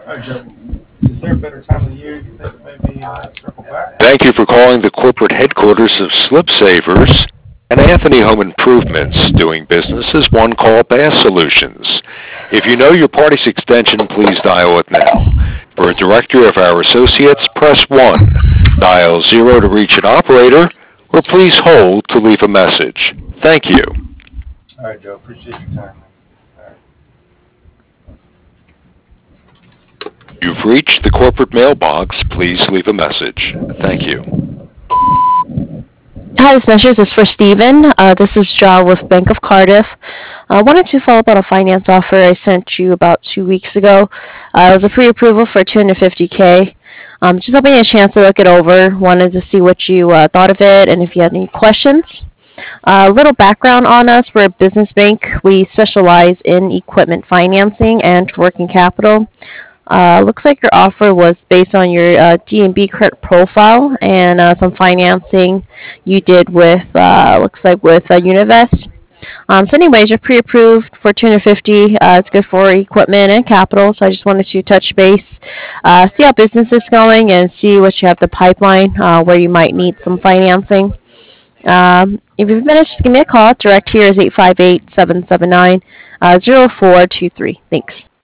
All right, Joe. Is there a better time of the year you think maybe circle back? Thank you for calling the corporate headquarters of Slip Savers and Anthony Home Improvements, doing business as One Call Bass Solutions. If you know your party's extension, please dial it now. For a directory of our associates, press 1. Dial 0 to reach an operator, or please hold to leave a message. Thank you. All right, Joe. Appreciate your time, man. All right. You've reached the corporate mailbox. Please leave a message. Thank you. Hi, this message is for Stephen. This is Ja with Bank of Cardiff. I wanted to follow up on a finance offer I sent you about 2 weeks ago. It was a pre-approval for 250K. Just hoping you had a chance to look it over. Wanted to see what you thought of it and if you had any questions. A little background on us. We're a business bank. We specialize in equipment financing and working capital. Looks like your offer was based on your D&B credit profile and some financing you did with, looks like with Univest. So anyways, you're pre-approved for 250. It's good for equipment and capital. So I just wanted to touch base, see how business is going, and see what you have the pipeline where you might need some financing. If you've managed, just give me a call. Direct here is 858-779-0423. Thanks.